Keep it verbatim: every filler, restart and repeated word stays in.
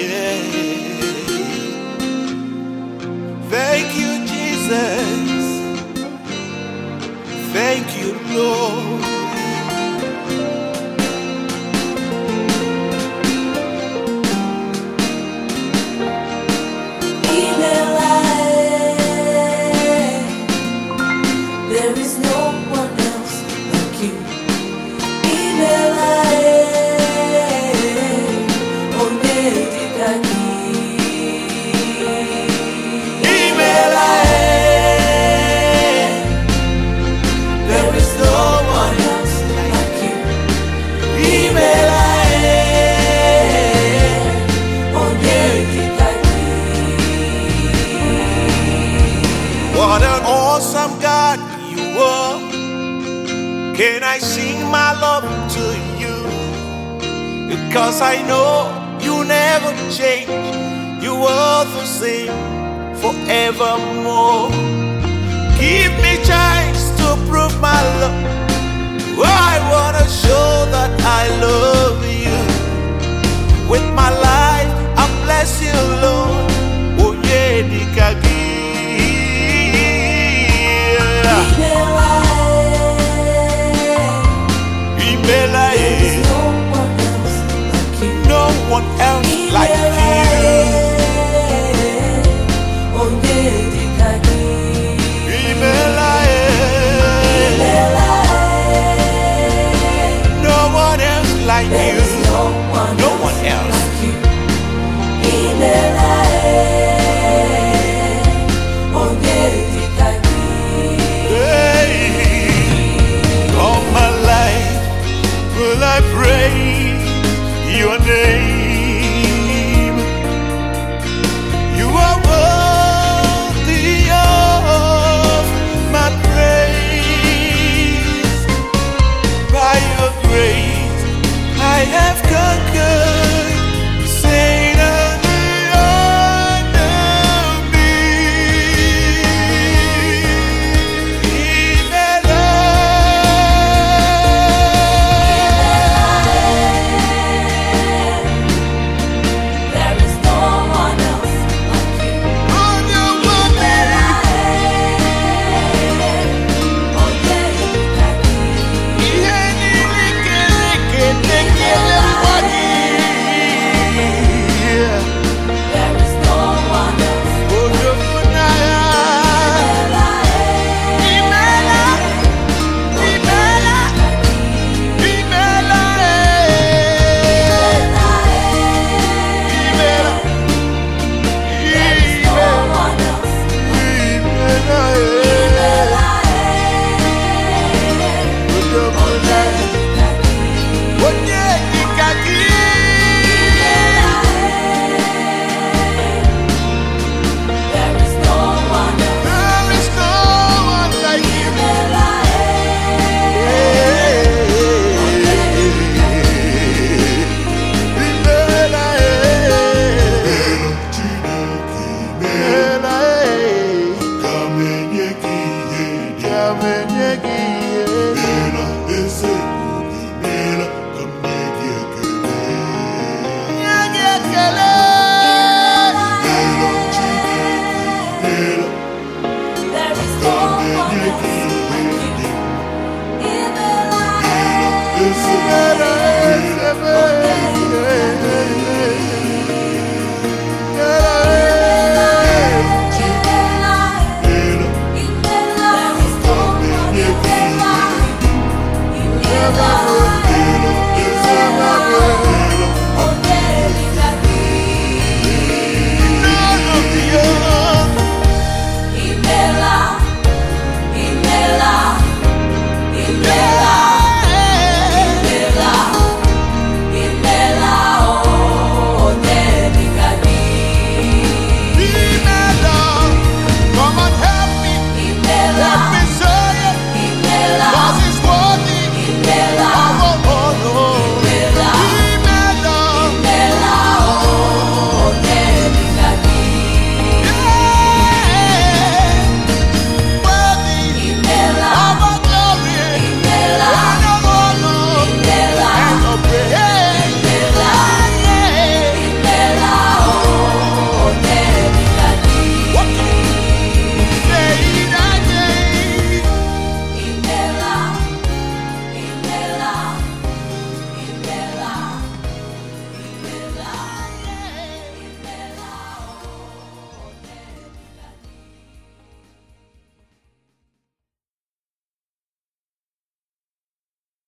yeah. Thank you, Jesus. Thank you, Lord. There is no one else like you. There is no one else like you. What an awesome God you are. Can I sing my love to you? Because I know you never change. You are the same forevermore. Give me chance to prove my love. I wanna show that I love you with my life.